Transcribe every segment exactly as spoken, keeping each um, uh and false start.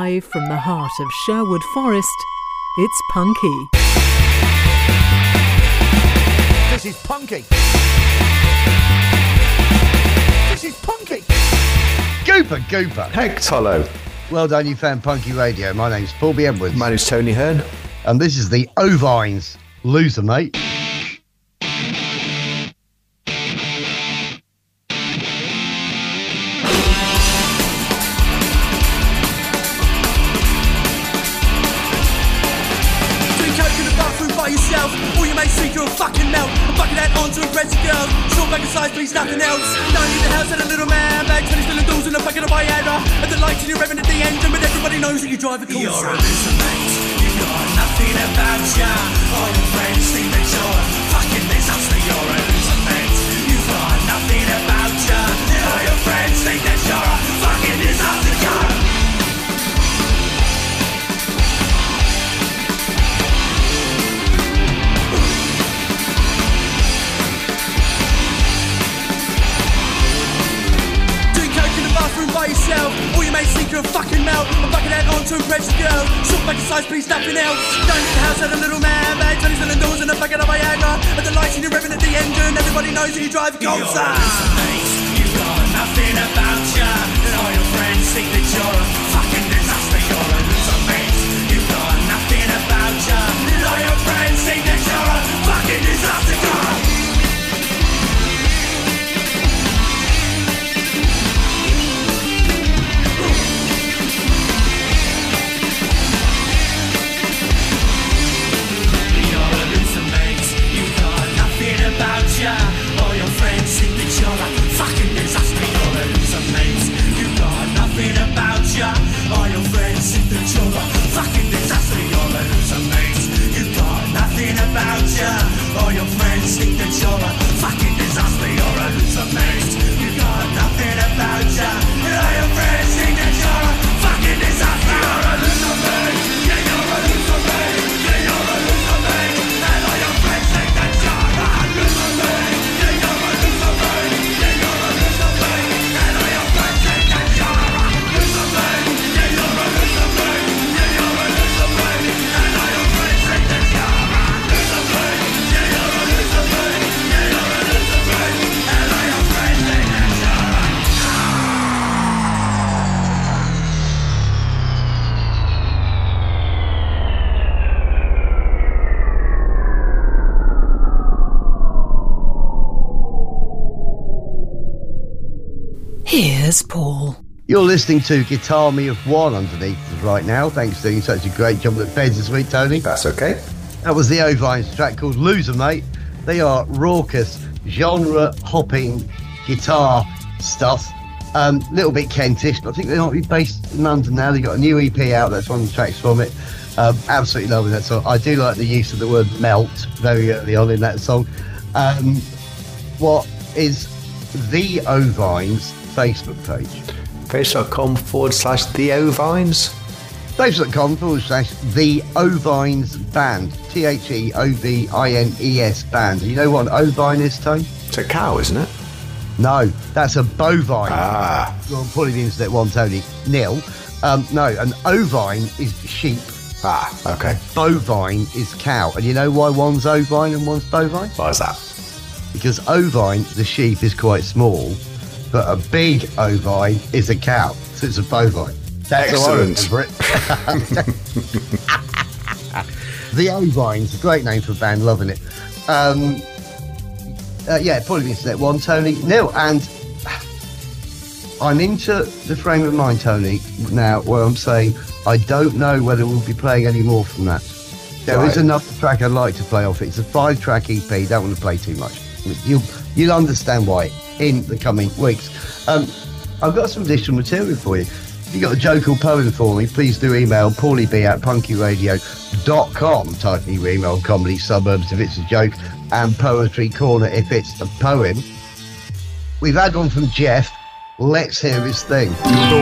Live from the heart of Sherwood Forest, it's Punky. This is Punky. This is Punky. Gooper, Gooper. Heck, Tollo. Well done, you found Punky Radio. My name's Paul B. Edwards. My name's Tony Hearn. And this is the Ovines Loser, mate. Yourself, all your mates think you're a fucking melt. I'm fucking that onto a aggressive girl. Short bag of size, please, nothing else. Don't need the house and a little man bag. twenty still doors and a bucket of Viagra. And the lights and you're revving at the engine, but everybody knows that you drive a Corsa. You're a loser, mate. You've got nothing about ya. All your friends think that you're a fucking disaster. You're a loser, mate. You've got nothing about ya. All your friends think that you're a fucking disaster. You're by yourself, all your mates think you're a fucking melt. I'm fucking out onto a aggressive girl. Short bag of size, please, nothing else. Don't need the house and a little man bag. twenty still doors and a bucket of Viagra. And the lights and you're revving at the engine. Everybody knows that you drive a Corsa. You're a loser, mate. You've got nothing about ya. And all your friends think that you're a fucking disaster. You're a loser, mate. You've got nothing about ya. And all your friends think that you're a fucking disaster. You're a about ya. All your friends think that you're a fucking disaster. You're a loser, mate. You've got nothing about ya. All your friends think that you're a fucking disaster. You're a loser, mate. You've got nothing about ya. All your friends think that you're a fucking disaster. You're a loser, mate. You've got nothing about ya. All your friends think that you're a fucking disaster. You're a loser, mate. Yeah, you're a loser, mate. Yeah, you're a loser, mate. And all your friends think that you're a loser, mate. Yeah, you're a loser, mate. Yeah, you're a loser, mate. And all your friends think that you're a loser, mate. Yeah, you're a loser, mate. Yeah, you're a loser, mate. And all your friends think that you're a loser, mate. Yeah, you're a loser, mate. Yeah, you're a loser, mate. And all your friends think that you're a Here's Paul. You're listening to Guitar Me of One underneath us right now. Thanks for doing such a great job at Feds this week, Tony. That's okay. That was the Ovines track called Loser, mate. They are raucous, genre-hopping guitar stuff. A um, little bit Kentish, but I think they might be based in London now. They've got a new E P out. That's one of the tracks from it. Um, absolutely loving that song. I do like the use of the word melt very early on in that song. Um, what is the Ovines Facebook page? Facebook.com forward slash The Ovines. Facebook.com forward slash The Ovines Band. T H E O V I N E S Band. You know what an ovine is, Tony? It's a cow, isn't it? No, that's a bovine. Ah. Well, pulling the internet one, Tony. Nil. Um, no, an ovine is sheep. Ah, okay. Bovine is cow. And you know why one's ovine and one's bovine? Why is that? Because ovine, the sheep, is quite small, but a big ovine is a cow, so it's a bovine. That's excellent. For it. The Ovines, a great name for a band, loving it. Um, uh, yeah, probably the internet one, Tony. Nil, and I'm into the frame of mind, Tony, now where I'm saying I don't know whether we'll be playing any more from that. There right. is another track I'd like to play off it. It's a five-track E P. Don't want to play too much. You'll you'll understand why in the coming weeks. Um, I've got some additional material for you. If you've got a joke or poem for me, please do email paulieb at punkyradio dot com. Type in your email comedy suburbs if it's a joke, and poetry corner if it's a poem. We've had one from Jeff. Let's hear his thing.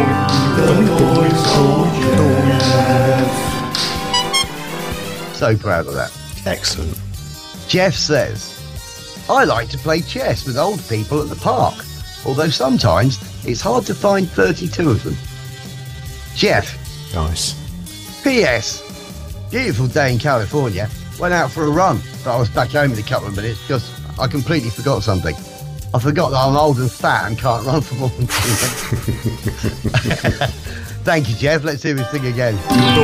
So proud of that. Excellent. Jeff says, I like to play chess with old people at the park, although sometimes it's hard to find thirty-two of them. Jeff, Nice. P S. Beautiful day in California. Went out for a run, but I was back home in a couple of minutes because I completely forgot something. I forgot that I'm old and fat and can't run for more than two minutes. Thank you, Jeff. Let's hear him sing again.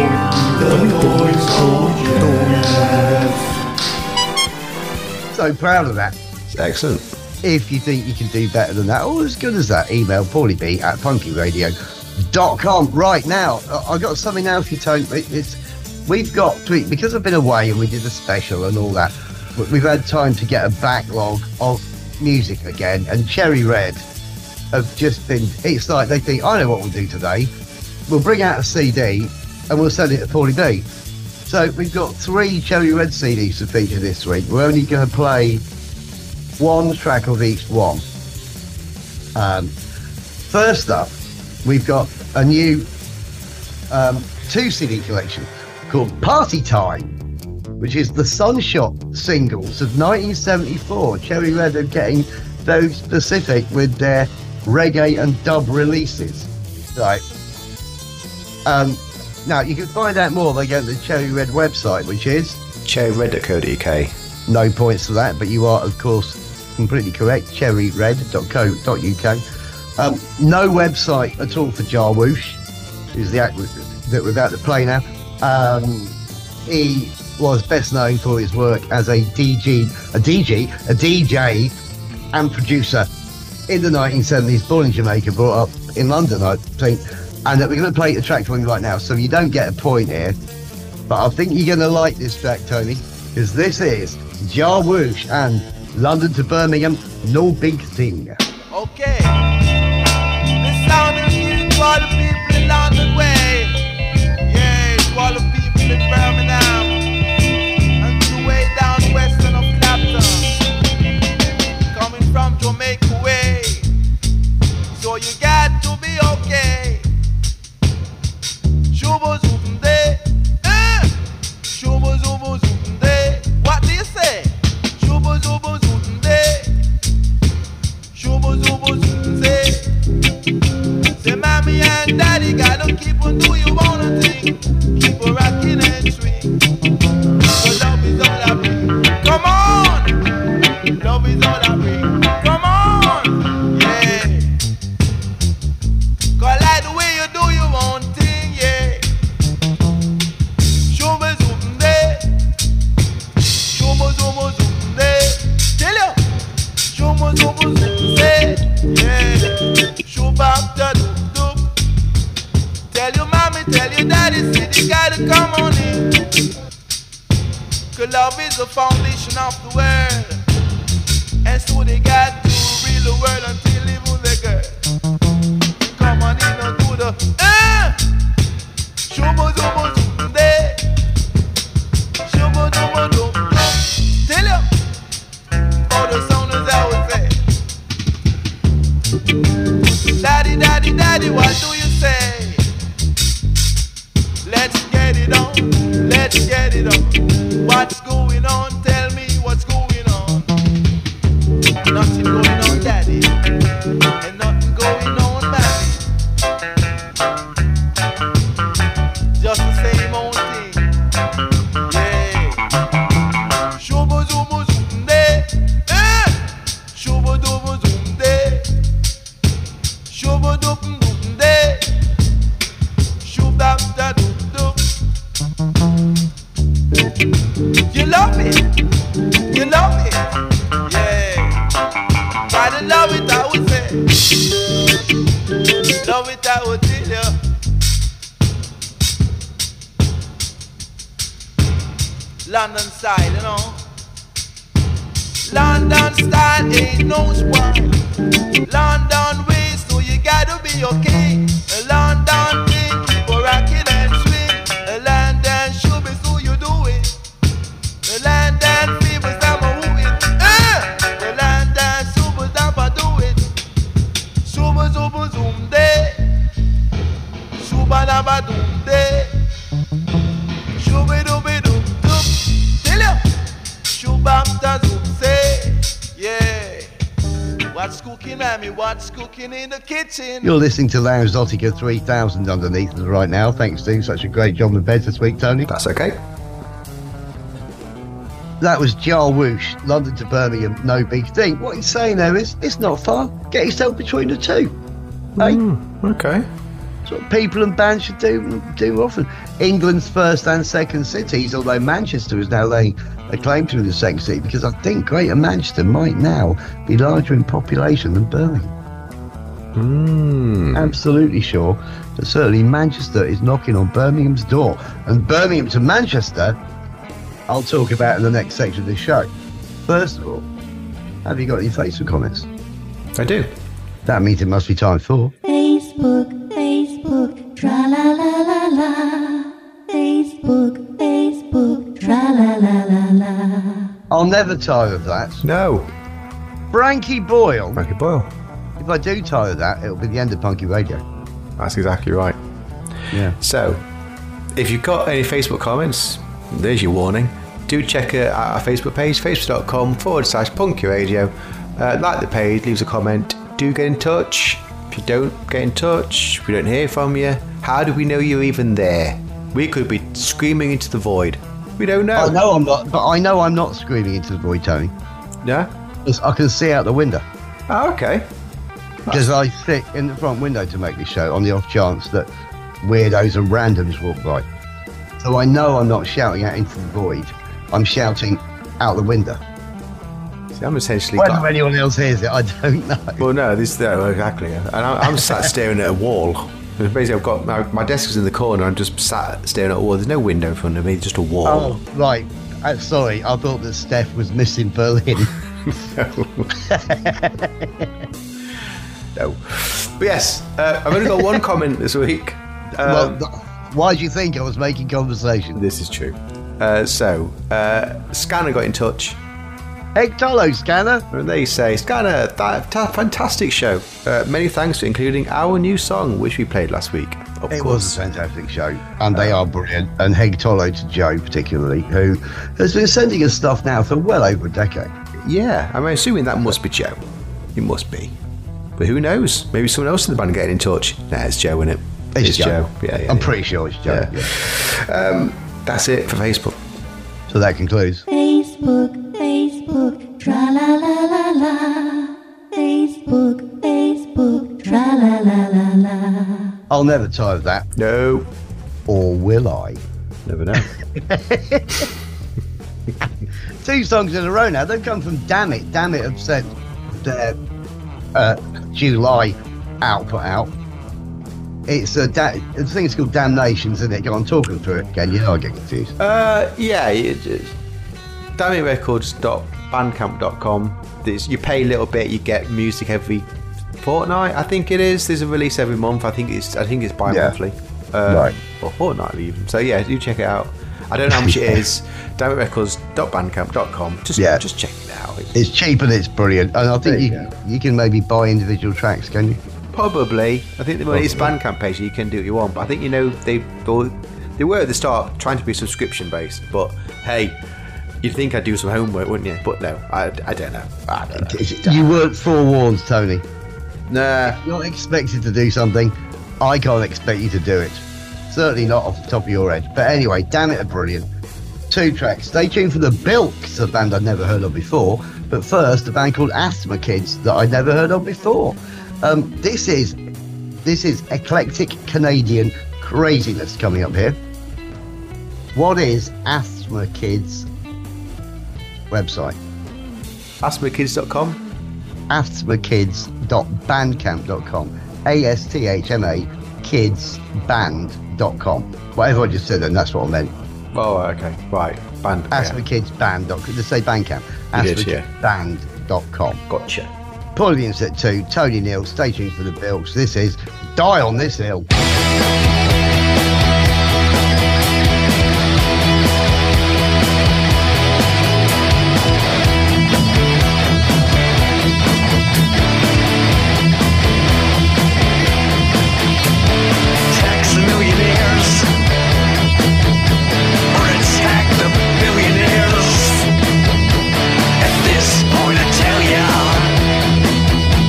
So proud of that. Excellent. If you think you can do better than that, or as good as that, email paulieb at punky radio dot com. Right now, I've got something now for you, Tony. It's, we've got, because I've been away and we did a special and all that, we've had time to get a backlog of music again, and Cherry Red have just been, it's like they think, I know what we'll do today. We'll bring out a C D and we'll send it to Paulie B. So we've got three Cherry Red C Ds to feature this week. We're only going to play one track of each one. Um, first up, we've got a new um, two C D collection called Party Time, which is the Sunshot singles of nineteen seventy-four. Cherry Red are getting very specific with their reggae and dub releases. Right. Um, now, you can find out more by going to the Cherry Red website, which is cherry red dot co dot U K. No points for that, but you are, of course, completely correct. cherry red dot co dot U K. Um, no website at all for Jarwoosh, who's the act that we're about to play now. Um, he was best known for his work as a D J, a D J, a D J and producer in the nineteen seventies, born in Jamaica, brought up in London, I think. And that we're going to play the track for him right now, so you don't get a point here. But I think you're going to like this track, Tony, because this is Jarwoosh and London to Birmingham, No Big Thing. Okay. This sound is here to all the people in London way. Yeah, to all the people in Birmingham. And to the way down western of Clapton. Coming from Jamaica way. So you got to be okay. Shubo zoom day. Eh. Shubo zubo zoom day. What do you say? Shubo zubo zoom day. Shubo zubo zoom day. Say mommy and daddy gotta keep on do you wanna think. Keep on rocking and swing. So love is all I bring. Come on. Love is all I bring. Come on. Yeah. Cause like the way you do your own thing, yeah. Shubo zoom day. Shubo zubo zoom day. Tell you. Shubo zubo zoom day. Yeah. Shubab da doop doop. Tell your mommy, tell your daddy, see you gotta come on in. Cause love is the foundation of the world. And so they got to rule the world until even the girl. Come on in and do the eh! Shubo zubo zoom day. Shubo zubo zoom doop. Tell you. All the sound is I would say. Daddy, daddy, daddy, what do you say? Let's get it on, let's get it on. What's going on? Tell me what's going on. Nothing going on, daddy, and nothing going on, mommy. Just the same old thing, yeah. Shubo zubo zoom day, eh? Shubo dubo zoom day. Shubo doop doop day. Shub dap da doop doop. You love it, you love it, yeah. Gotta love it, I would say. Love it, I would tell you. London style, you know. London style ain't no spoil. London way, so you gotta be okay. A London thing, keep a rockin' and swing. A London should be so you do it. The London fever, some who it. Eh! The London super dumper do it. Super super zoom day. Super dumper doom day. Shooby dooby doom doom. Tell you. Shubam da zoom say. Yeah. What's cooking, mammy? What's cooking in the kitchen? You're listening to Lounge Zotica three thousand underneath us right now. Thanks to such a great job with beds this week, Tony. That's okay. That was Jar Whoosh, London to Birmingham, no big thing. What he's saying there is, it's not far. Get yourself between the two. Hey? Mm, okay. That's what people and bands should do, do often. England's first and second cities, although Manchester is now laying a claim to the second city, because I think Greater Manchester might now be larger in population than Birmingham. Mm. Absolutely sure. But certainly Manchester is knocking on Birmingham's door. And Birmingham to Manchester, I'll talk about in the next section of this show. First of all, have you got any Facebook comments? I do. That means it must be time for... Facebook, Facebook, tra-la-la-la-la. Facebook, Facebook, tra-la-la-la-la. I'll never tire of that. No. Frankie Boyle. Frankie Boyle. If I do tire of that, it'll be the end of Punky Radio. That's exactly right. Yeah. So, if you've got any Facebook comments, there's your warning. Do check out our Facebook page, facebook.com forward slash Punky Radio. Uh, like the page, leave us a comment. Do get in touch. If you don't get in touch, if we don't hear from you, how do we know you're even there? We could be screaming into the void. We don't know. I know I'm not, but I know I'm not screaming into the void, Tony. Yeah? Because I can see out the window. Oh, okay. Because I sit in the front window to make this show on the off chance that weirdos and randoms walk by. So I know I'm not shouting out into the void. I'm shouting out the window. See, I'm essentially... Whether got... anyone else hears it, I don't know. Well, no, this no, exactly. And I'm, I'm sat staring at a wall. Basically, I've got my, my desk is in the corner. I'm just sat staring at a wall. There's no window in front of me, just a wall. Oh, right. Uh, sorry, I thought that Steph was missing Berlin. No. But yes, uh, I've only got one comment this week. Um, well, why do you think I was making conversation? This is true. Uh, so, uh, Scanner got in touch. Hey, hello, Scanner. And they say, Scanner, that, that fantastic show. Uh, many thanks for including our new song, which we played last week. Of it course. was a fantastic show, and they are brilliant. And Heg Tolo to Joe, particularly, who has been sending us stuff now for well over a decade. Yeah, I'm assuming that must be Joe. It must be. But who knows? Maybe someone else in the band getting in touch. Nah, it's Joe, isn't it? It's, it's Joe. Joe. Yeah, yeah. I'm yeah. pretty sure it's Joe. Yeah. Yeah. Um, that's it for Facebook. So that concludes. Facebook, Facebook, tra-la-la-la-la. Facebook, Facebook, tra-la-la-la-la. I'll never tire of that. No. Or will I? Never know. Two songs in a row now. They've come from Damn It. Damn It have sent their uh, July output out. It's a da- the thing is called Damnations, isn't it? Go on, talking through it again. You know I get confused. Uh, yeah, damn it records dot bandcamp dot com. You pay a little bit, you get music every fortnight. I think it is. There's a release every month. I think it's. I think it's bi-monthly, yeah. uh, right, or fortnightly even. So yeah, do check it out. I don't know how much it is. damn it records dot bandcamp dot com. Just yeah. just check it out. It's, it's cheap and it's brilliant. And I think you you, you can maybe buy individual tracks, can you? Probably. I think the it's Bandcamp page, you can do what you want. But I think, you know, they they were at the start trying to be subscription based. But hey, you'd think I'd do some homework, wouldn't you? But no, I, I don't know. I don't know. You weren't forewarned, Tony. Nah. You're not expected to do something. I can't expect you to do it. Certainly not off the top of your head. But anyway, Damn It are brilliant. Two tracks. Stay tuned for the Bilks, a band I'd never heard of before. But first, a band called Asthma Kids that I'd never heard of before. Um, this is this is eclectic Canadian craziness coming up here. What is Asthma Kids' website? asthma kids dot com asthma kids dot bandcamp dot com. A S T H M A kids band dot com. Whatever I just said, then that's what I meant. Oh, okay. Right. Band. asthma kids band dot com. Just say Bandcamp. asthma kids band dot com. Gotcha. Paul Williams at two, Tony Neal, stay tuned for the Bills. This is Die on This Hill. Tax the millionaires or attack the billionaires. At this point I tell ya,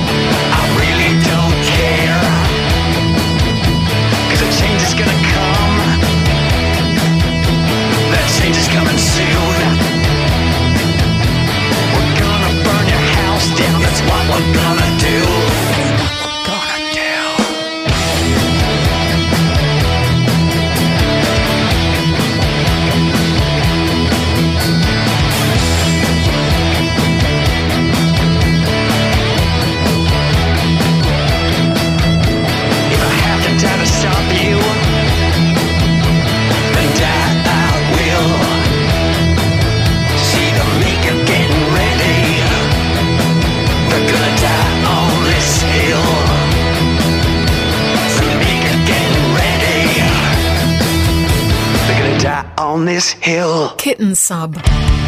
on this hill. Kitten sub.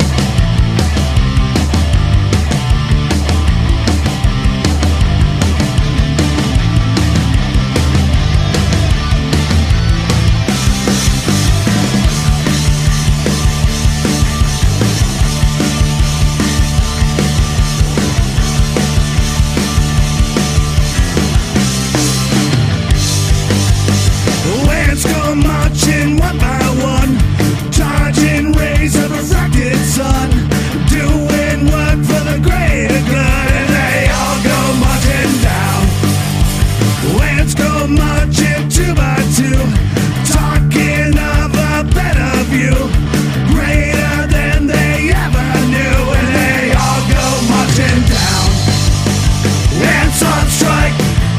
Let's go marching one by one, charging rays of a refracted sun, doing work for the greater good, and they all go marching down. Let's go marching two by two, talking of a better view, greater than they ever knew, and they all go marching down. Ants on strike,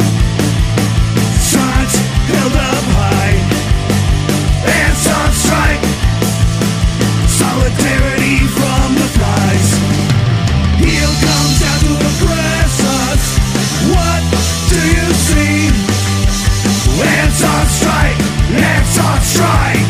signs held up high. Ants on strike, solidarity from the flies. Heel comes down to oppress us. What do you see? Ants on strike, ants on strike.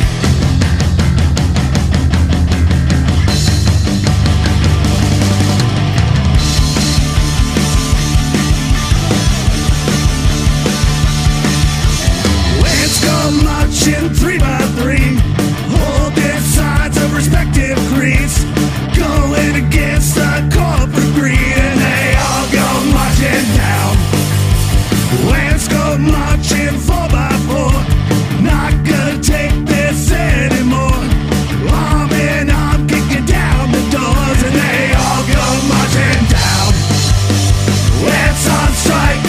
Let's go marching three by three, holding signs of respective creeds, going against the corporate greed, and they all go marching down. Let's go marching four by four, not gonna take this anymore. Arm in arm, kicking down the doors, and they all go marching down. Let's on strike,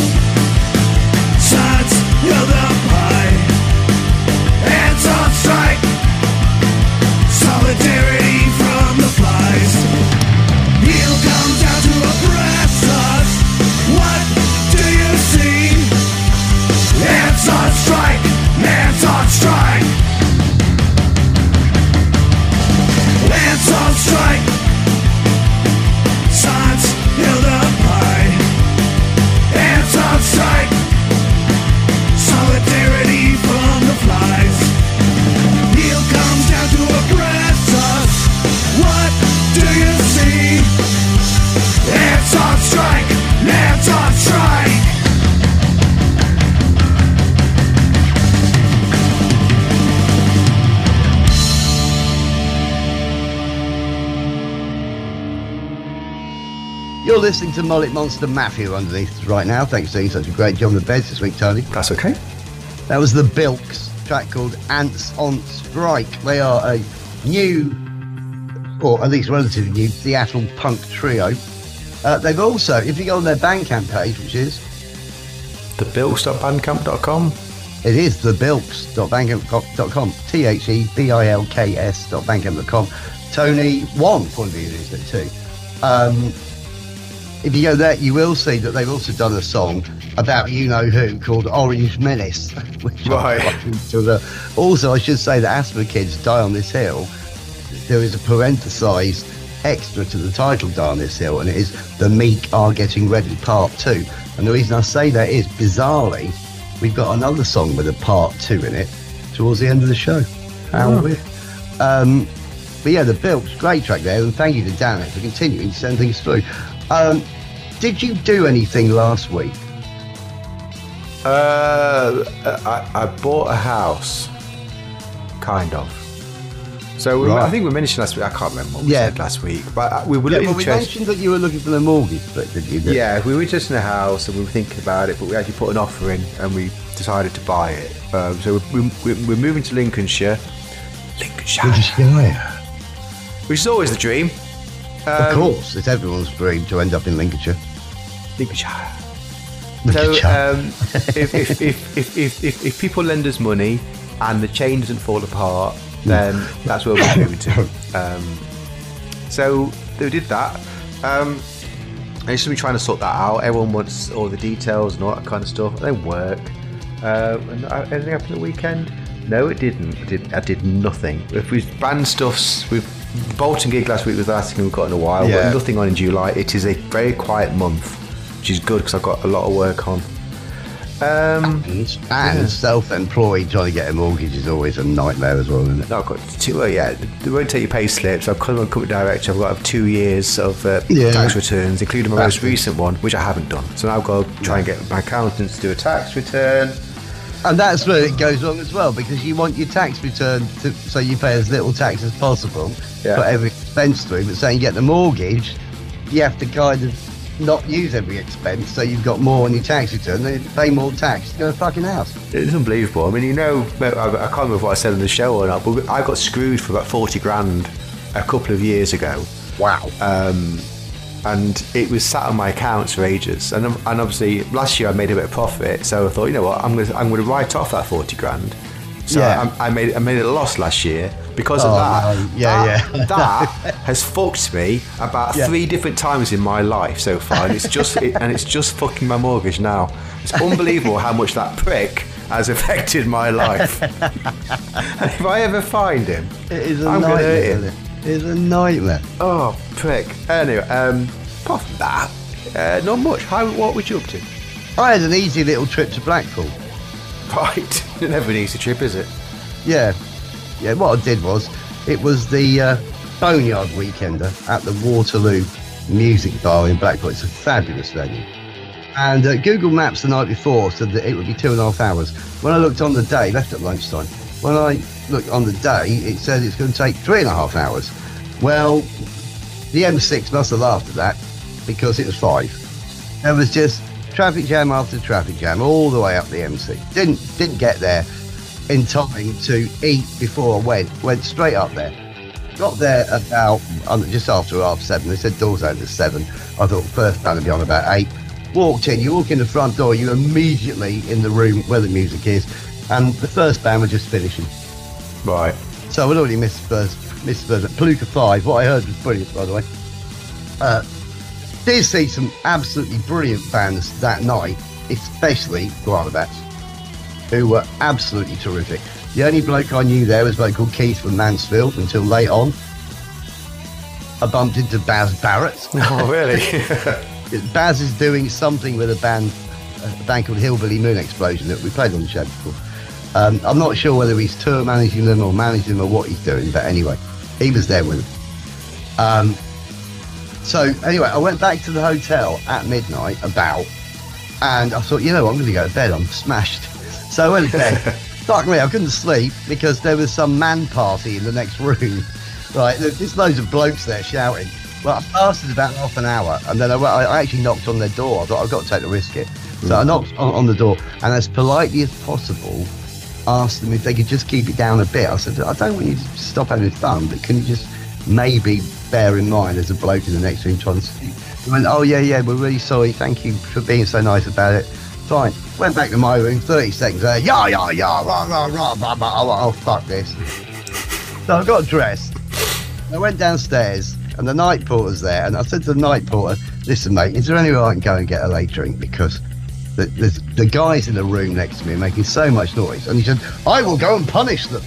signs held up high. Ants on strike, solidarity from the flies. Heel comes down to oppress us. What do you see? Ants on strike, ants on strike. Ants on strike, signs held up high. Ants on strike, solidarity from the flies. Heel comes down to oppress us. What do you see? Ants on strike, ants on strike. You're listening to Mullet Monster Mafia underneath us right now. Thanks for doing such a great job on the beds this week, Tony. That's okay. That was the Bilks, track called Ants on Strike. They are a new, or at least relatively new, Seattle punk trio. Uh, they've also, if you go on their Bandcamp page, which is? the bilks dot bandcamp dot com. It is the bilks dot bandcamp dot com. T H E B I L K S dot bandcamp dot com. Tony One probably used it too. Um, if you go there, you will see that they've also done a song about you-know-who called Orange Menace. Which Right. to the, also, I should say that Asthma Kids Die on This Hill, there is a parenthesised extra to the title Die on This Hill, and it is The Meek Are Getting Ready Part two. And the reason I say that is, bizarrely, we've got another song with a part two in it towards the end of the show. How Oh. weird. Um, but yeah, the Bilks, great track there, and thank you to Dan for continuing to send things through. Um, did you do anything last week? Uh, I, I bought a house, kind of. So we, Right. I think we mentioned last week. I can't remember what we Yeah. said last week, but we were Yeah, well, we interested. mentioned that you were looking for the mortgage, but did you? Yeah, we were just in a house and we were thinking about it, but we actually put an offer in and we decided to buy it. Um, so we, we, we're moving to Lincolnshire, Lincolnshire, Yeah. which is always the dream. Of Um, course, it's everyone's dream to end up in Lincolnshire. Lincolnshire. Lincolnshire. So um, if, if, if, if, if, if, if people lend us money and the chain doesn't fall apart, then that's where we're moving to. Um, so they did that. Um, and it's just been trying to sort that out. Everyone wants all the details and all that kind of stuff. They work. Uh, and uh, anything happened at the weekend? No, it didn't. I did, I did nothing. If we band stuffs, we've Bolton gig last week was the last thing we've got in a while. Yeah. But nothing on in July. It is a very quiet month, which is good because I've got a lot of work on. Um, And, and self-employed trying to get a mortgage is always a nightmare as well, isn't it? no, I've got two. Well, yeah, they won't take your pay slips. I've come on company director. I've got two years of uh, Yeah. tax returns, including my most That's it. recent one, which I haven't done. So now I've got to try and get my accountant to do a tax return. And that's where it goes wrong as well, because you want your tax return to, so you pay as little tax as possible Yeah. for every expense through. But saying you get the mortgage, you have to kind of not use every expense, so you've got more on your tax return. Then you pay more tax to go to a fucking house. It's unbelievable. I mean, you know, I, I can't remember what I said on the show or not, but I got screwed for about forty grand a couple of years ago. Wow. Um, and it was sat on my accounts for ages. And and obviously last year I made a bit of profit, so I thought, you know what, I'm gonna I'm gonna write off that forty grand. So Yeah. I, I made I made it a loss last year because Oh, of that. no. Yeah, that, yeah. that has fucked me about Yeah. three different times in my life so far, and it's just it, and it's just fucking my mortgage now. It's unbelievable how much that prick has affected my life. And if I ever find him, It is a I'm gonna nightmare, hurt him. isn't it? It is a nightmare. Oh, prick. Anyway, um, apart from that, uh, not much. How, what were you up to? I had an easy little trip to Blackpool. Right. Never an easy trip, is it? Yeah. Yeah, what I did was, it was the uh, Boneyard Weekender at the Waterloo Music Bar in Blackpool. It's a fabulous venue. And uh, Google Maps the night before said that it would be two and a half hours. When I looked on the day, left at lunchtime, when I looked on the day, it said it's going to take three and a half hours. Well, the M six must have laughed at that, because it was five. There was just traffic jam after traffic jam all the way up the M six. Didn't didn't get there in time to eat before I went. Went straight up there. Got there about um, just after half seven. They said doors open at seven. I thought first band would be on about eight. Walked in. You walk in the front door. You're immediately in the room where the music is, and the first band were just finishing. Right. So I'd already missed the first, missed the first. Palooka five. What I heard was brilliant, by the way. Uh, did see some absolutely brilliant bands that night, especially Guanabats, who were absolutely terrific. The only bloke I knew there was a bloke called Keith from Mansfield until late on. I bumped into Baz Barrett. Oh, really? Baz is doing something with a band, a band called Hillbilly Moon Explosion that we played on the show before. Um, I'm not sure whether he's tour managing them or managing them or what he's doing, but anyway, he was there with them. Um, so anyway, I went back to the hotel at midnight about, and I thought, you know what, I'm going to go to bed. I'm smashed. So I went to bed. Fuck me, I couldn't sleep because there was some man party in the next room. Right, there's just loads of blokes there shouting. Well, I lasted about half an hour, and then I, I actually knocked on their door. I thought, I've got to take the risk here. So I knocked on, on the door, and as politely as possible, asked them if they could just keep it down a bit. I said, I don't want you to stop having fun, but can you just maybe bear in mind there's a bloke in the next room trying to sleep? They went, oh, yeah, yeah, we're really sorry. Thank you for being so nice about it. Fine. Went back to my room, thirty seconds there. Yeah, yeah, yeah, rah, rah, rah, rah, rah. Oh, oh, fuck this. So I got dressed. I went downstairs, and the night porter's there, and I said to the night porter, listen, mate, is there any way I can go and get a late drink? Because the, the, the guys in the room next to me are making so much noise. And he said, I will go and punish them.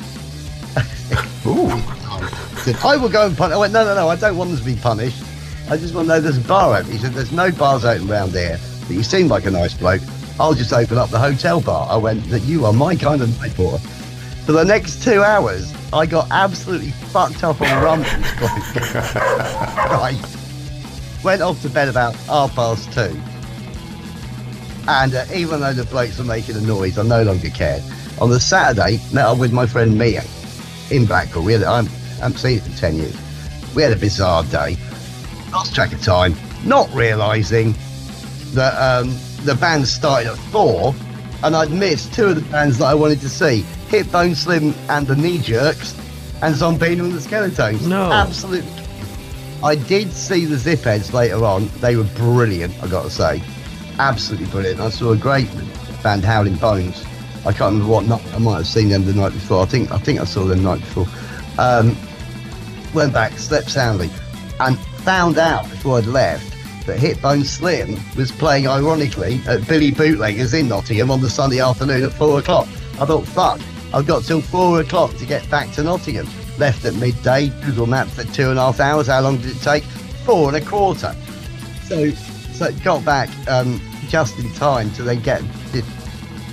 Ooh. I said, I will go and punish. I went, no, no, no, I don't want them to be punished. I just want to know there's a bar open. He said, there's no bars open around here, but you seem like a nice bloke. I'll just open up the hotel bar. I went, that you are my kind of night porter. For the next two hours, I got absolutely fucked up on rum. Right. Went off to bed about half past two. And uh, even though the blokes were making a noise, I no longer cared. On the Saturday, met up with my friend Mia in Blackpool. We had, I haven't seen it for ten years. We had a bizarre day. Lost track of time, not realising that um, the band started at four, and I'd missed two of the bands that I wanted to see: Hit Bone Slim and the Knee Jerks, and Zombino and the Skeletones. No. Absolutely. I did see the Zipheads later on. They were brilliant, I got to say. Absolutely brilliant. I saw a great band, Howling Bones. I can't remember what night. I might have seen them the night before. I think I think I saw them the night before. Um, went back, slept soundly, and found out before I'd left that Hit Bone Slim was playing, ironically, at Billy Bootleggers in Nottingham on the Sunday afternoon at four o'clock. I thought, fuck, I've got till four o'clock to get back to Nottingham. Left at midday, Google Maps at two and a half hours. How long did it take? Four and a quarter. So, so got back um, just in time to then get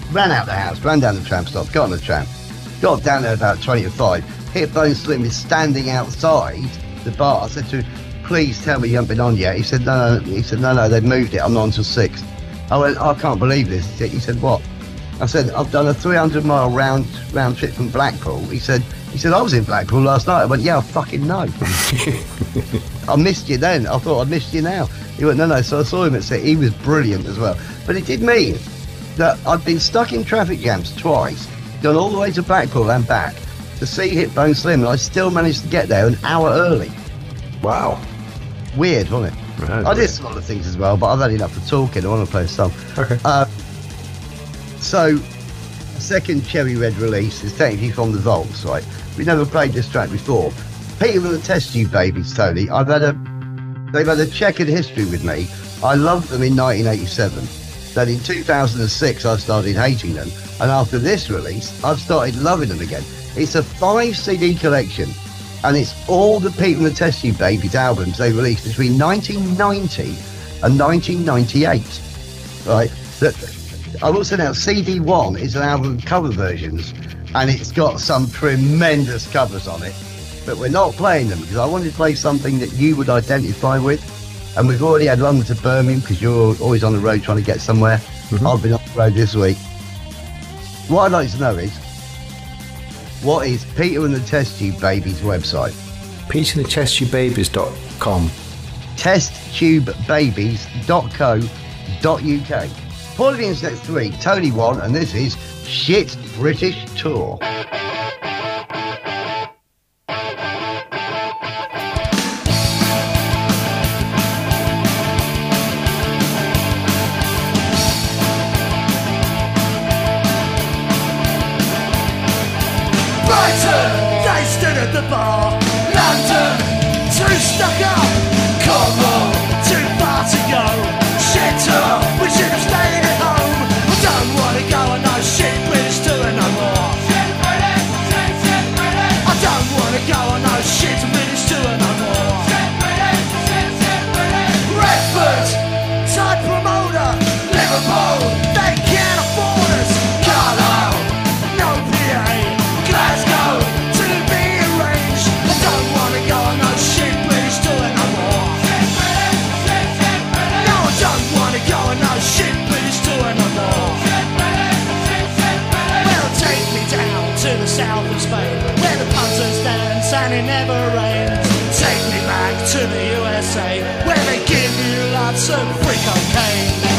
ran out the house, ran down the tram stop, got on the tram, got down there about twenty to five. Hit Bone Slim is standing outside the bar. I said to him, please tell me you haven't been on yet. He said, no, no. He said, no, no, they've moved it. I'm not until six. I went, I can't believe this. He said, what? I said, I've done a three hundred mile round round trip from Blackpool. He said, he said, I was in Blackpool last night. I went, yeah, I fucking know. I missed you then. I thought I missed you now. He went, no, no. So I saw him at six. He was brilliant as well. But it did mean that I'd been stuck in traffic jams twice, gone all the way to Blackpool and back to see Hit Bone Slim, and I still managed to get there an hour early. Wow. Weird, wasn't it? Right. I did a lot of things as well, but I've had enough of talking. I want to play a song. Okay. Uh, so, the second Cherry Red release is technically from the Vaults, right? We never played this track before. Peter and the Test Tube Babies, Tony. I've had a, they've had a checkered history with me. I loved them in nineteen eighty-seven. Then in two thousand six, I started hating them, and after this release, I've started loving them again. It's a five C D collection, and it's all the Pete and the Test Tube Babies albums they released between nineteen ninety and nineteen ninety-eight. Right? I will say now, C D one is an album of cover versions, and it's got some tremendous covers on it. But we're not playing them because I wanted to play something that you would identify with. And we've already had London to Birmingham because you're always on the road trying to get somewhere. Mm-hmm. I've been on the road this week. What I'd like to know is, what is Peter and the Test Tube Babies website? peter and the test tube babies dot com. test tube babies dot co dot uk. Paul of the Internet three, Tony one, and this is Shit British Tour. They stood at the bar. London, too stuck up. Cornwall, too far to go. Shit tour, we should have stayed at home. I don't want to go on no shit British tour no more. Shit British, shit, shit British. I don't want to go on no shit British tour no more. Shit British, shit, shit British. Redford, type promoter. Liverpool, they can't afford us. Carlisle, no P A. Glasgow, to be arranged. I don't want to go on no shit British tour no more. Shit British, shit, shit British. No, I don't want to go on no shit British tour no more. Shit British, shit, shit British. Well, take me down to the south of Spain, where the punters dance and it never rains. Take me back to the U S A, where they give you lots of free cocaine.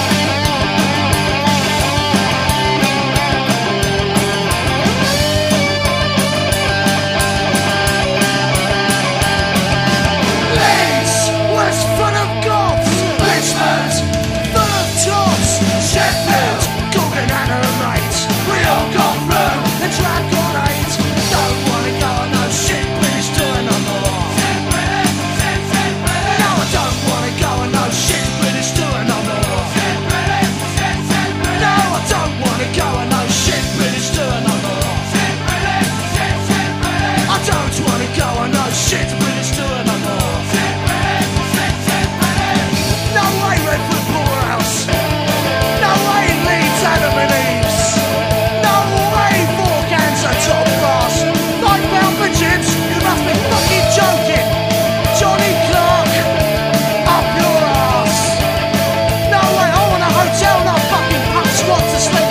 Sheffield, Gordon and her mates, we all got room and track on eight. Don't wanna go on no shit British tour no more. Shit British, shit, shit British. No, I don't wanna go on no shit British tour no more. Shit British, shit, shit British. No, I don't wanna go on no shit British tour no more. Shit British, shit, shit British. I don't wanna go on no shit British tour no more. Shit British, shit, shit British. No way, Redwood Poorhouse. No way, Leeds, Adam and Eves. No way, four cans of top brass. Five pound for chips, you must be fucking joking. Johnny Clark, up your ass. No way, I want a hotel, not fucking punk squad to sleep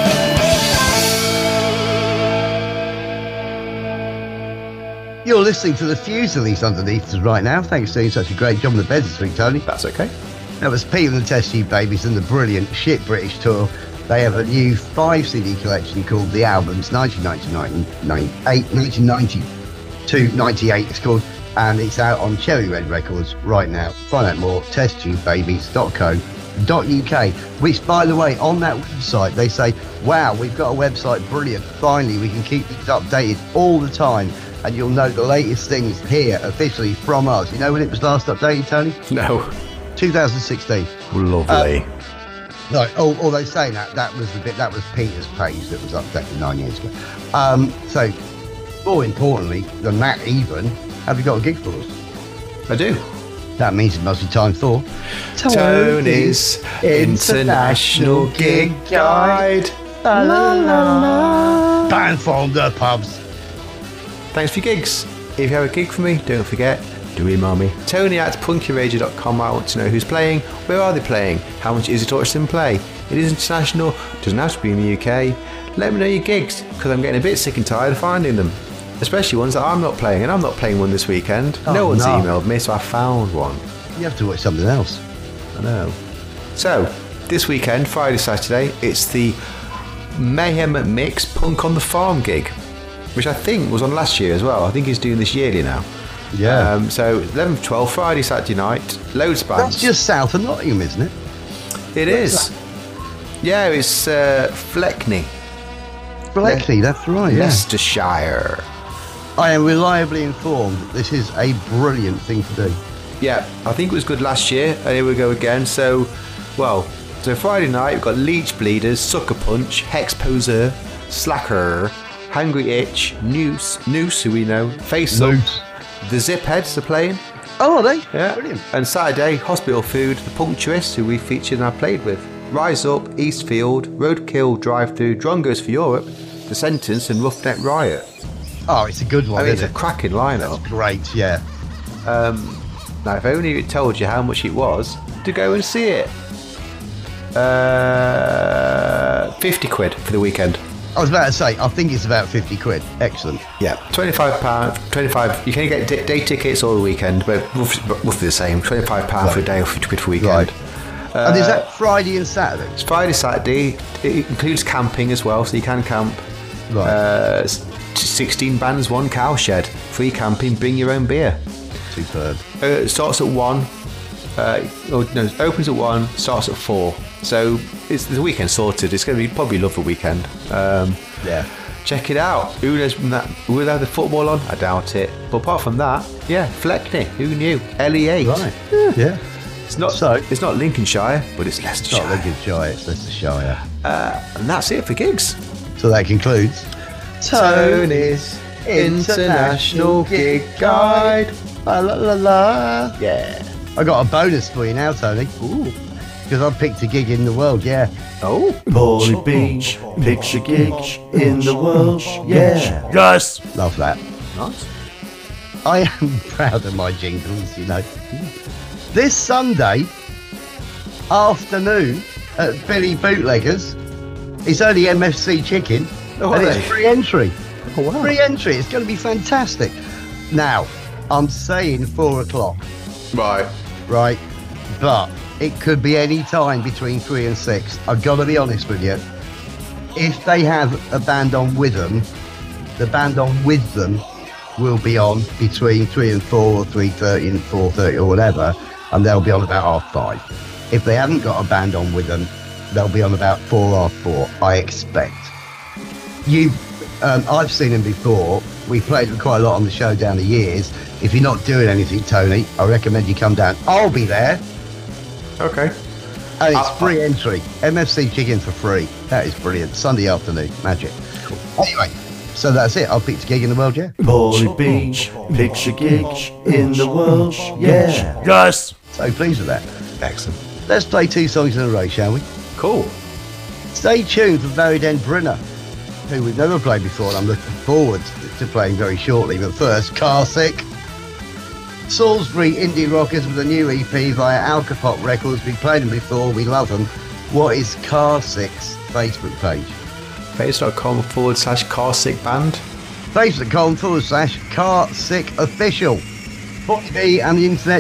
in. You're listening to the Fusilies underneath us right now. Thanks for doing such a great job on the bed this week, Tony. That's okay. That was Pete and the Test Tube Babies and the brilliant Shit British Tour. They have a new five C D collection called The Albums, nineteen ninety-nine, ninety-eight, nineteen ninety-two, ninety-eight it's called, and it's out on Cherry Red Records right now. Find out more, test tube babies dot co dot uk, which, by the way, on that website, they say, wow, we've got a website, brilliant, finally, we can keep things updated all the time, and you'll know the latest things here, officially, from us. You know when it was last updated, Tony? No. two thousand sixteen. Lovely. Uh, no, oh, although saying that, that was the bit, that was Peter's page that was updated nine years ago. Um, so, more importantly than that even, have you got a gig for us? I do. That means it must be time for Tony's International Gig Guide. La, la, la, la. Band from the pubs. Thanks for your gigs. If you have a gig for me, don't forget, do email me. Tony at punky radio dot com. I want to know who's playing, where are they playing, how much is it to watch them play. It is international, doesn't have to be in the U K. Let me know your gigs, because I'm getting a bit sick and tired of finding them. Especially ones that I'm not playing, and I'm not playing one this weekend. Oh, no one's no. emailed me, so I found one. You have to watch something else. I know. So, this weekend, Friday, Saturday, it's the Mayhem Mix Punk on the Farm gig, which I think was on last year as well. I think he's doing this yearly now. Yeah. Um, so, eleven to twelve, Friday, Saturday night, loads of bands. That's just south of Nottingham, isn't it? It is. Yeah, it's uh, Fleckney. Fleckney, that's right, yeah. Leicestershire. I am reliably informed that this is a brilliant thing to do. Yeah, I think it was good last year, and here we go again. So, well, so Friday night we've got Leech Bleeders, Sucker Punch, Hex Poser, Slacker, Hungry Itch, Noose, Noose, who we know, Face Up, Noose. the Zip Heads are playing. Oh, are they? Yeah. Brilliant. And Saturday, Hospital Food, The Punctuists, who we featured and I played with. Rise Up, Eastfield, Roadkill, Drive Through, Drongos for Europe, The Sentence, and Roughneck Riot. Oh, it's a good one, I mean, it's isn't a it? cracking lineup. Great, yeah. Um, now, if only it told you how much it was to go and see it. Uh, fifty quid for the weekend. I was about to say, I think it's about fifty quid. Excellent. Yeah, twenty-five pounds, twenty-five, you can get d- day tickets all the weekend, but roughly, roughly the same, twenty-five pounds for a day or fifty quid for a weekend. Right. Uh, and is that Friday and Saturday? It's Friday, Saturday, it includes camping as well, so you can camp. Right. Uh, sixteen bands, one cowshed, free camping, bring your own beer. Superb. Uh, it starts at one, uh, or, no, it opens at one, starts at four. So it's the weekend sorted. It's going to be probably a lovely weekend. Um, Yeah. check it out. Who knows when that? Will they have the football on? I doubt it. But apart from that, yeah, Fleckney. Who knew? L E eight. Right. Yeah. It's not. So- it's not Lincolnshire, but it's It's Leicestershire. not Lincolnshire, it's Leicestershire. And that's it for gigs. So that concludes Tony's International Gig Guide. La la la la. Yeah. I got a bonus for you now, Tony. Ooh. Because I picked a gig in the world, yeah. Oh. Paulie Beach, picture gig in the world, yeah. Yes! Love that. Nice. I am proud of my jingles, you know. This Sunday afternoon at Billy Bootleggers, it's only M F C Chicken, Oh, and are it's they? free entry. Oh, wow. Free entry. It's going to be fantastic. Now, I'm saying four o'clock, Right. right? But it could be any time between three and six. I've got to be honest with you. If they have a band on with them, the band on with them will be on between three and four, or three thirty and four thirty, or whatever, and they'll be on about half five. If they haven't got a band on with them, they'll be on about four half four, I expect. You, um, I've seen them before. We played them quite a lot on the show down the years. If you're not doing anything, Tony, I recommend you come down. I'll be there. Okay. And it's Uh, free entry. M F C Chicken for free. That is brilliant. Sunday afternoon. Magic. Cool. Anyway, so that's it. I'll pick the gig in the world, yeah. Paulie Beach, picture gig in the world, yeah. Yes! So pleased with that. Excellent. Let's play two songs in a row, shall we? Cool. Stay tuned for Barry Den Brunner, who we've never played before, and I'm looking forward to playing very shortly. But first, Carsick. Salisbury indie rockers with a new E P via Alcapop Records. We played them before, we love them. What is Carsick's Facebook page? Facebook.com forward slash Carsick Band. Facebook.com forward slash Carsick Official. Bonnie B and the internet.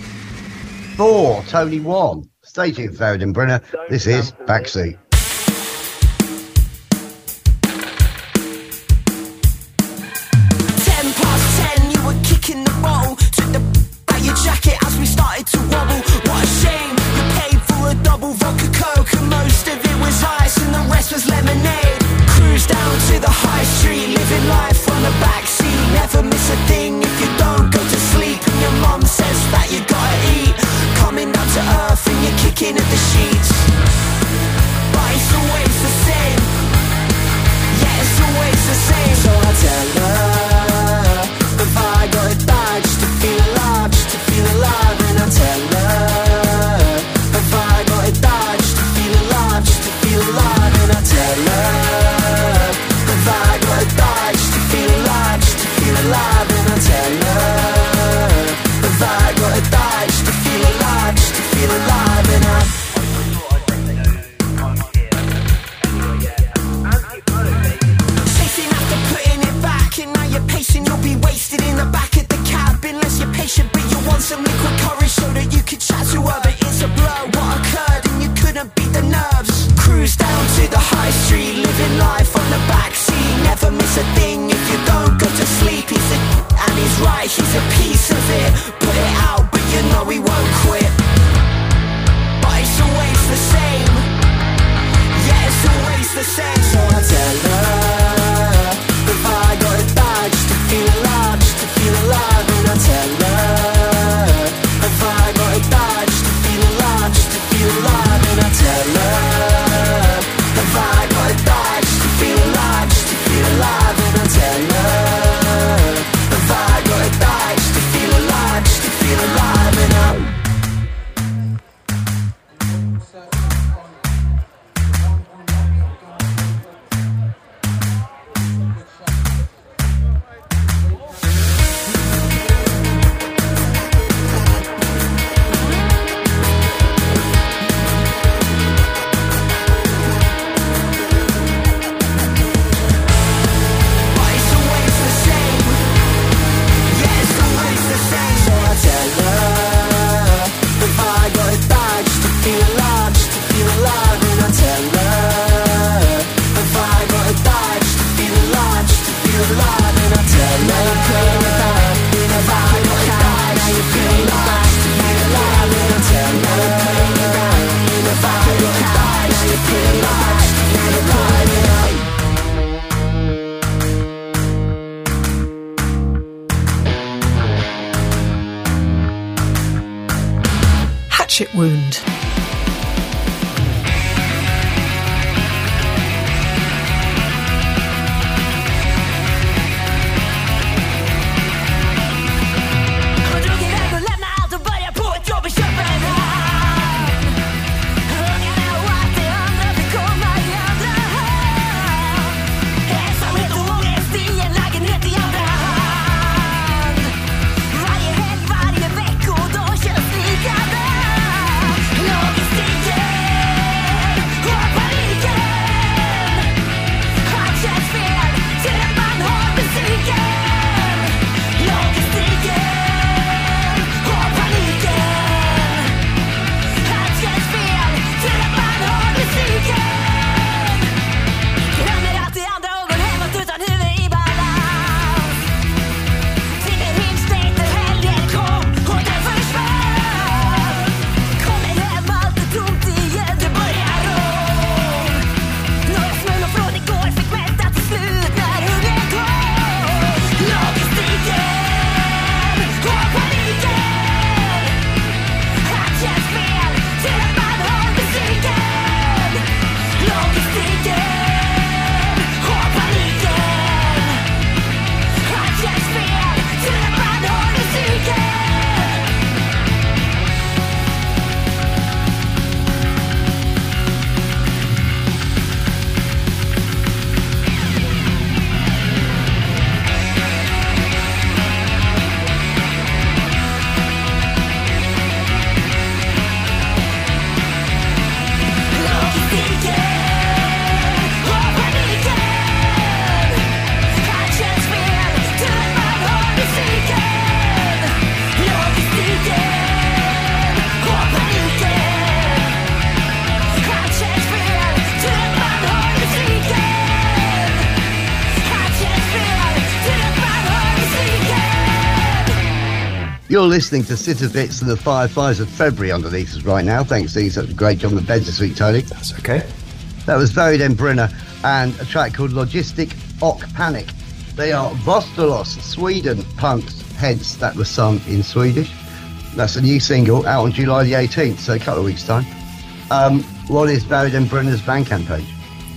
Four, Tony one. Stay tuned for Barry Den Brunner. This is Backseat. Ten past ten, you were kicking the bottle. Took the out your jacket as we started to wobble. What a shame, you paid for a double vodka coke, and most of it was ice and the rest was lemonade. Cruise down to the high street, living life on the backseat. Never miss a thing if you don't go to sleep. And your mum says that you gotta eat. Coming down to earth and you're kicking at the sheets. But die just to feel alive, just to feel alive. And I chasing after putting it back, and now you're pacing, you'll be wasted in the back of the cab. Unless you're patient, but you want some liquid courage so that you could chat to her. But it's a blur what occurred, and you couldn't beat the nerves. Cruise down to the high street, living life on the backseat. Never miss a thing if you don't go to sleep. He's a and he's right, he's a piece of it. Put it out, but you know he won't quit. But it's always the same. Yeah, it's always the same. So I tell her, if I gotta die just to feel alive, just to feel alive. And I tell her, if I gotta die just to feel alive, just to feel alive. And I tell her, if I gotta die just to feel alive, just to feel alive. And I tell her, if I gotta die just to feel alive, just to feel alive. And I Hatchet wound. You're listening to Sitter Bits and the Fireflies of February underneath us right now. Thanks for doing such a great job on the beds this week, Tony. That's okay. That was Varied Brenner and a track called Logistic Och Panic. They are Vostolos, Sweden punks, hence that was sung in Swedish. That's a new single out on July the eighteenth, so a couple of weeks' time. Um, what is Varied Brenner's Bandcamp page?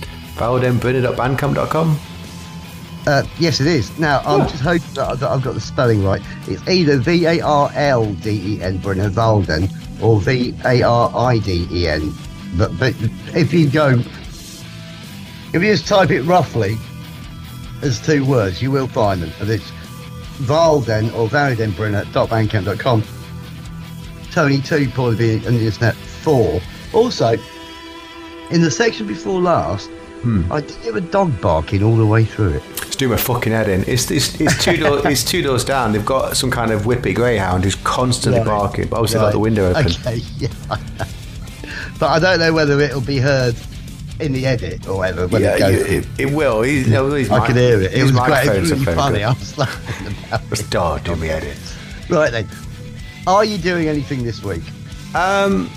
varied brenner dot bandcamp dot com. Uh, yes, it is. Now, I'm just hoping that, that I've got the spelling right. It's either V A R L D E N, Brenner Valden, or V A R I D E N. But, but if you go, if you just type it roughly as two words, you will find them. And it's Valden or varied brenner dot bandcamp dot com. Tony two probably being on the internet four. Also, in the section before last, Hmm. I did hear a dog barking all the way through it. It's doing my fucking head in. It's it's, it's two doors. It's two doors down. They've got some kind of whippy greyhound who's constantly Right. barking. But obviously, Right. got the window open. Okay, yeah. But I don't know whether it'll be heard in the edit or whatever. When Yeah, it goes. it, it will. He's, you know, his I mic- could hear it. It his was great. It microphone's was really are very funny. good. I was laughing about It's it. dog doing me edit. Right then, are you doing anything this week? Um,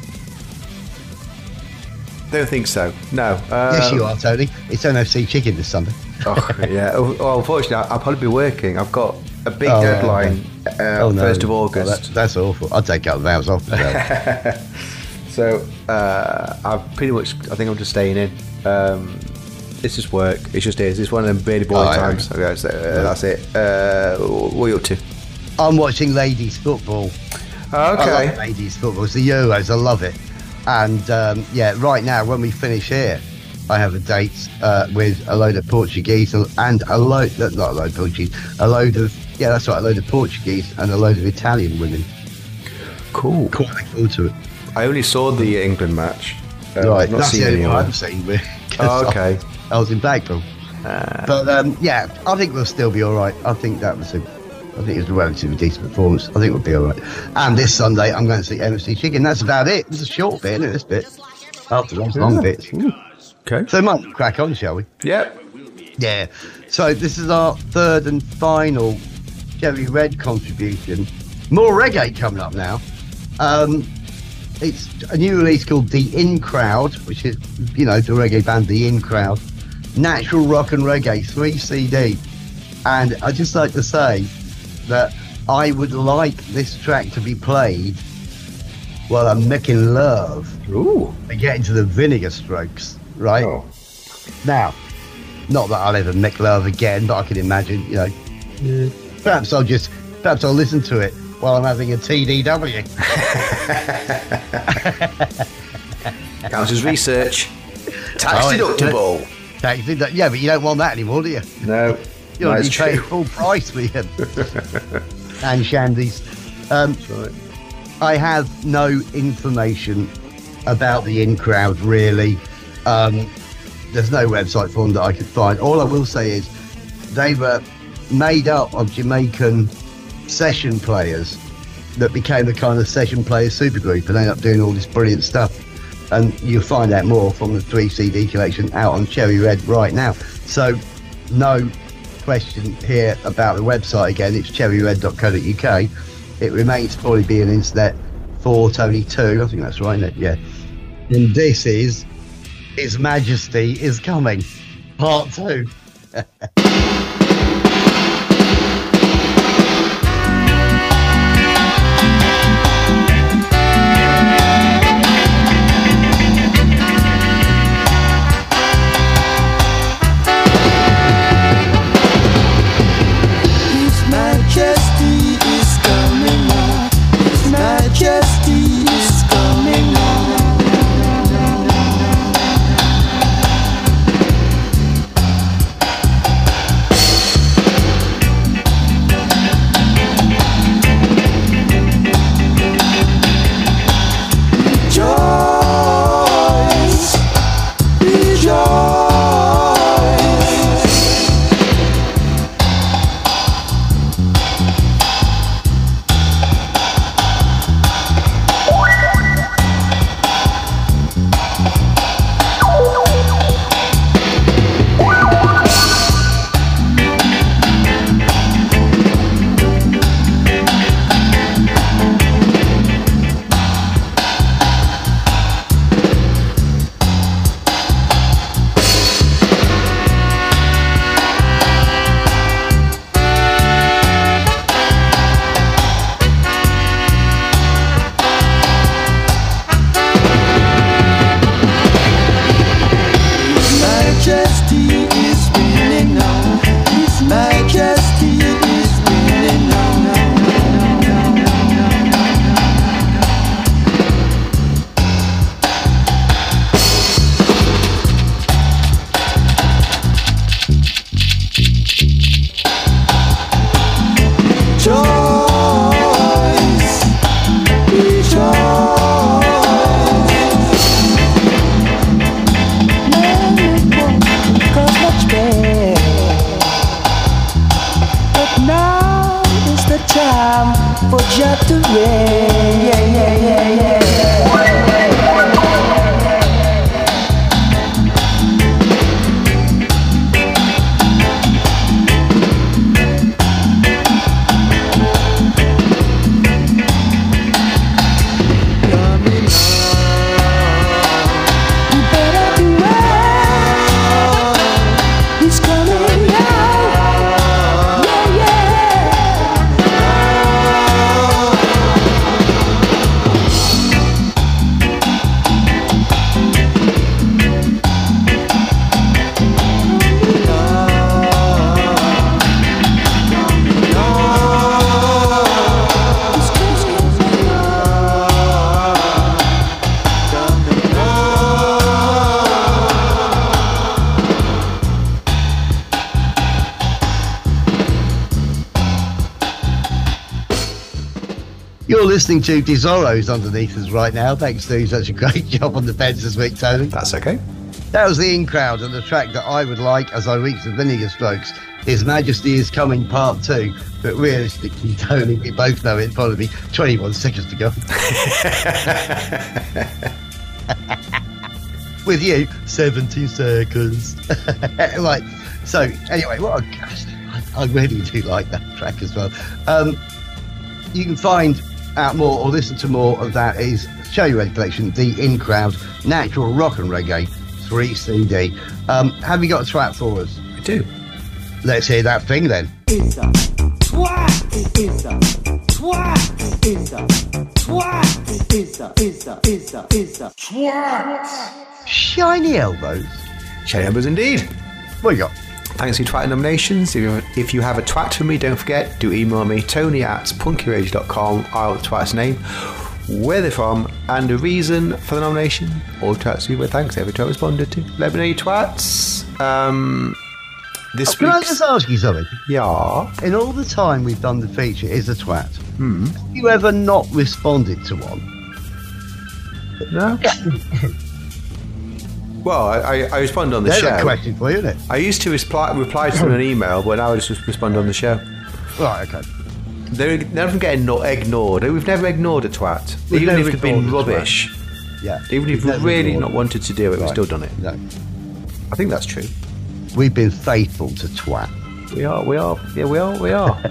don't think so. No. Uh, Yes, you are, Tony. It's N F C Chicken this Sunday. Oh, yeah. Oh, well, unfortunately, I'll probably be working. I've got a big Oh, deadline, okay. uh, Oh, no. first of Oh, August. that- that's awful. I'll take a couple of hours off. today. So uh, I've pretty much. I think I'm just staying in. Um, it's just work. It's just is. It's one of them really boring Oh, yeah. times. Okay, so, uh, that's it. Uh, what are you up to? I'm watching ladies football. I love Okay. ladies football. It's the Euros. I love it. And um, yeah, right now when we finish here, I have a date uh, with a load of Portuguese and a load, not a load of Portuguese, a load of yeah, that's right, a load of Portuguese and a load of Italian women. Cool. Quite looking forward to it. I only saw the England match. Uh, right, I've not that's seen the only any one of I've seen. With, 'cause Oh, okay. I, I was in Blackpool, but um, yeah, I think we'll still be all right. I think that was a, I think it was a relatively decent performance. I think we'll be all right. And this Sunday, I'm going to see N F C Chicken. That's about it. It's a short bit, isn't it? This bit after those long bits. Okay. So, might crack on, shall we? Yep. Yeah. So this is our third and final Cherry Red contribution. More reggae coming up now. Um, it's a new release called The In Crowd, which is, you know, the reggae band The In Crowd. Natural Rock and Reggae, three C D. And I'd just like to say that I would like this track to be played while I'm making love. Ooh. And get into the vinegar strokes, right? Oh. Now, not that I'll ever make love again, but I can imagine, you know, perhaps I'll just, perhaps I'll listen to it while I'm having a T D W. Counts as research. Tax Oh, it's- deductible. Tax dedu- Yeah, but you don't want that anymore, do you? No. You want to That's be paying true. full price for your and shandies. Um, Right. I have no information about the In Crowd, really. Um, there's no website for them that I could find. All I will say is they were made up of Jamaican session players that became the kind of session player supergroup and ended up doing all this brilliant stuff. And you'll find out more from the three C D collection out on Cherry Red right now. So, no question here about the website again. It's cherry red dot co dot U K. It remains to probably be an internet for Tony two. I think that's right, isn't it? Yeah. And this is His Majesty is Coming, part two. His Majesty is coming now. His Majesty is coming now. Rejoice, rejoice. to rain. Yeah, yeah, yeah, yeah. You're listening to Desoros underneath us right now. Thanks for doing such a great job on the beds this week, Tony. That's okay. That was the In Crowd, and the track that I would like as I reach the Vinegar Strokes, His Majesty Is Coming Part two. But realistically, Tony, we both know it'd probably be twenty-one seconds to go. With you, seventy seconds. Right. So, anyway, what a, gosh, I, I really do like that track as well. Um, you can find out more or listen to more of that is Show Your Red Collection, the In Crowd, Natural Rock and Reggae, three C D. Um, have you got a twat for us? I do. Let's hear that thing then. It's a twat. It's a twat. It's a twat. It's a it's a it's a it's a twat. Shiny elbows. Shiny elbows indeed. What you got? Thanks for your twat nominations. If you, if you have a twat for me, don't forget, do email me, Tony at punkyradio dot com. I'll twat's name, where they're from, and a reason for the nomination. All twats with thanks. Every twat responded to. Let me know your twats. Um, this oh, can I week's... just ask you something? Yeah. In all the time we've done the feature, Is a Twat, Hmm. have you ever not responded to one? No. Well, I, I, I respond on the There's show. a question for you, isn't it? I used to reply, reply to an email, but now I just respond on the show. Right, okay. They're never getting no- ignored. We've never ignored a twat. We've Even if never they've been ignored a twat. rubbish. Yeah. Even if We've we've never really ignored not wanted to do it, we've Right. still done it. No. I think that's true. We've been faithful to twat. We are, we are, yeah, we are, we are.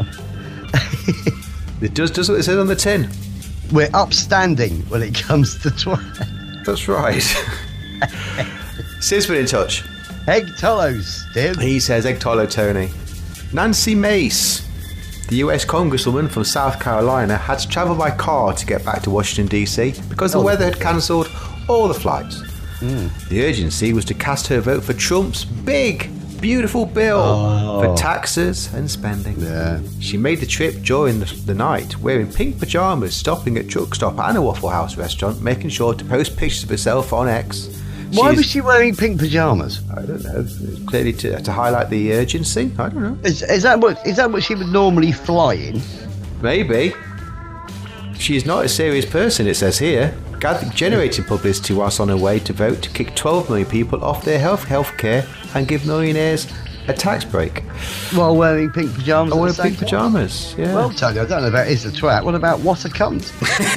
It does, does what it says on the tin. We're upstanding when it comes to twat. That's right. Sid's been in touch. Egg Tollos, Steve. He says, Egg Tolo Tony. Nancy Mace, the U S Congresswoman from South Carolina, had to travel by car to get back to Washington, D C because the Oh. weather had cancelled all the flights. Mm. The urgency was to cast her vote for Trump's big, beautiful bill Oh. for taxes and spending. Yeah. She made the trip during the, the night, wearing pink pyjamas, stopping at truck stop and a Waffle House restaurant, making sure to post pictures of herself on X. Why She's- was she wearing pink pyjamas? I don't know. Clearly to, to highlight the urgency. I don't know. Is, is that what is that what she would normally fly in? Maybe. She's not a serious person, it says here. Gath- generating publicity whilst on her way to vote to kick twelve million people off their health health care and give millionaires a tax break. While wearing pink pyjamas. I at wear the same pink time? pyjamas. Yeah. Well, Tony, I don't know about is a twat. What about what a cunt?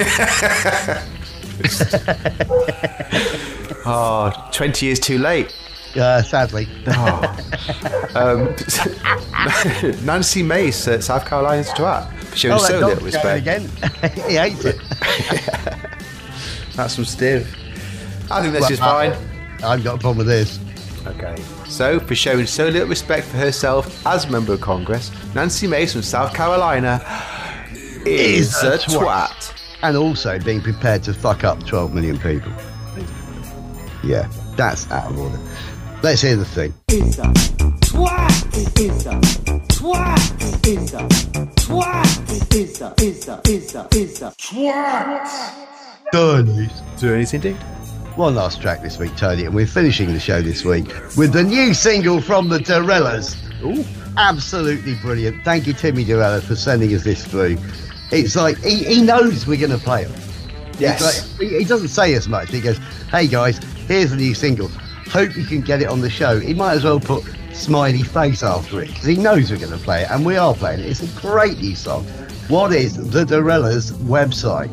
Oh, twenty years too late. Uh, sadly. Oh. um, Nancy Mace, uh, South Carolina's twat. Showing Oh, so that little dog's going respect. again. He hates it. That's some stiff. I think this Well, is I- fine. I've got a problem with this. Okay. So, for showing so little respect for herself as member of Congress, Nancy Mace from South Carolina is, Is a a twat. twat. And also being prepared to fuck up twelve million people. Yeah, that's out of order. Let's hear the thing. It's a twat. It's a twat. It's a twat. It's a it's a it's a it's a twat. Tony's. Tony's indeed. One last track this week, Tony, and we're finishing the show this week with the new single from the Dorellas. Ooh, absolutely brilliant. Thank you, Timmy Dorella, for sending us this through. It's like, he, he knows we're going to play them. Yes. It's like, he, he doesn't say as much. He goes, hey guys, here's the new single. Hope you can get it on the show. He might as well put smiley face after it, because he knows we're going to play it, and we are playing it. It's a great new song. What is the Dorellas website?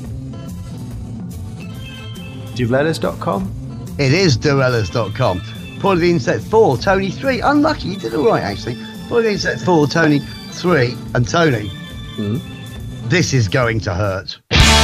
Dorellas dot com? It is Dorellas dot com. Point of the Insect four, Tony three. Unlucky, you did all right actually. Point of the Insect four, Tony three, and Tony. Mm. This is going to hurt.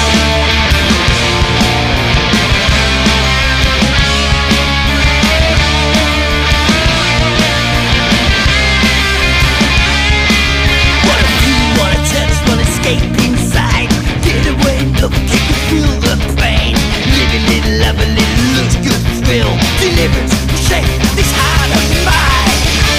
What a feel, what a touch, what escape inside. Get away, look, take you feel the pain. Live a little, love a little, looks good, thrill. Deliverance, shake this heart of mine.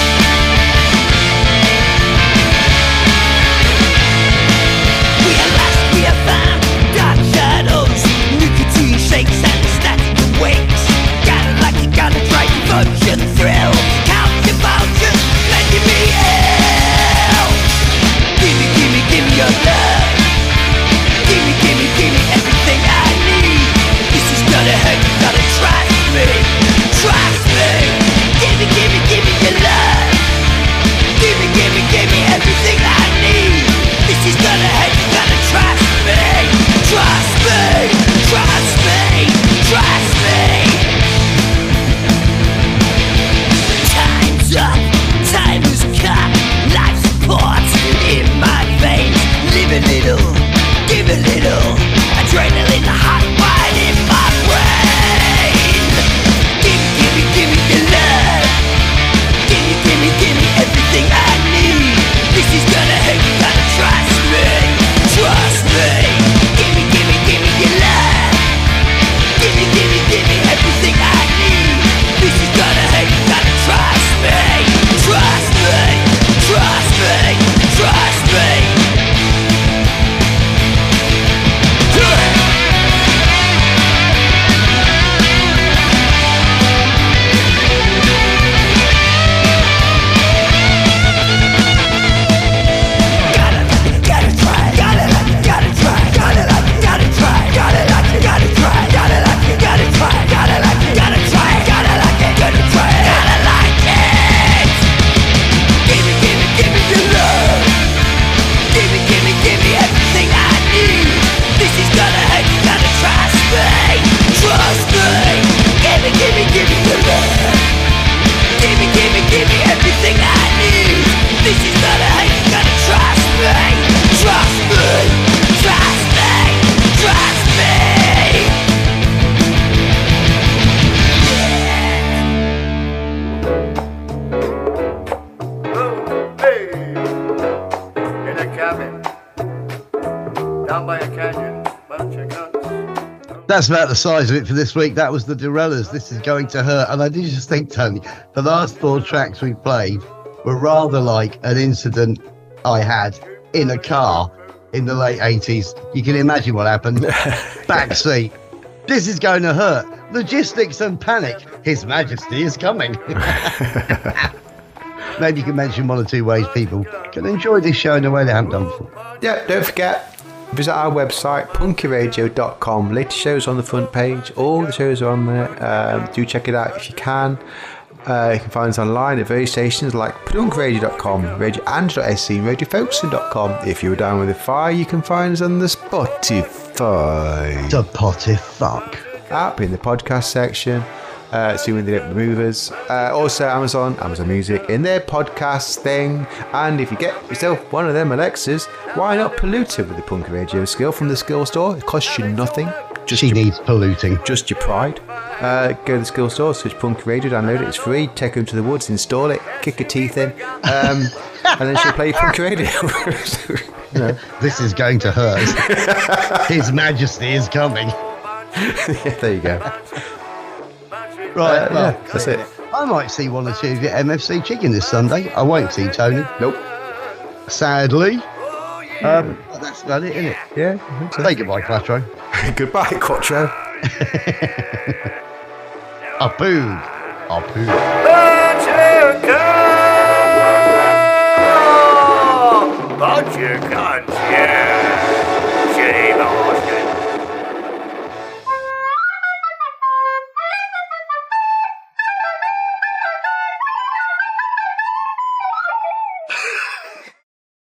We are lost, we are found, dark shadows. Nicotine shakes and the static awakes. Gotta like it, gotta try to vote your thrill. Count your vouchers, making me ill. Gimme, gimme, gimme your love. Gimme, gimme, gimme everything I need. This is gonna hurt, you gotta trust me. Trust me. Gimme, gimme, gimme your love. Gimme, gimme, gimme everything I need. This is gonna hurt, you gotta trust me. Trust me. Trust me. Trust me. Time's up. Time is cut. Life support in my veins. Live a little. Give a little. Adrenaline hot wide in my brain. Gimme, gimme, gimme your love. Gimme, gimme, gimme everything I need. This is gonna hurt, you gotta trust me. Trust me. Gimme, gimme, gimme your love. Gimme, gimme, gimme everything I need. This is gonna hurt, you gotta trust me. Trust me. Trust me. Trust me. That's about the size of it for this week. That was the Dorellas. This is going to hurt. And I did just think, Tony, the last four tracks we played were rather like an incident I had in a car in the late eighties. You can imagine what happened. Back seat. This is going to hurt. Logistics and panic. His Majesty is coming. Maybe you can mention one or two ways people can enjoy this show in a way they haven't done before. Yeah, don't forget, visit our website, punky radio dot com. Latest shows on the front page. All the shows are on there. Um, do check it out if you can. Uh, you can find us online at various stations like punk radio dot com, radio android dot s c, radio folkestone dot com. If you're down with the fire, you can find us on the Spotify. The potty fuck. App in the podcast section. Uh, assuming they don't remove us. Uh, also Amazon, Amazon Music in their podcast thing. And if you get yourself one of them Alexas, why not pollute it with the Punk Radio skill from the skill store? It costs you nothing. Just she your, needs polluting. Just your pride. Uh, go to the skill store, search Punk Radio, download it, it's free. Take them to the woods, install it, kick her teeth in, um, and then she'll play Punk Radio. You know. This is going to hurt. His Majesty is coming. Yeah, there you go. Right, uh, well, yeah, that's it. I might see one or two of your M F C chicken this Sunday. I won't see Tony. Nope. Sadly. Um, but that's about it, isn't it? Yeah. I think so. Say goodbye, Quattro. Goodbye, Quattro. A poog. A poog. Bunch of guns, yeah.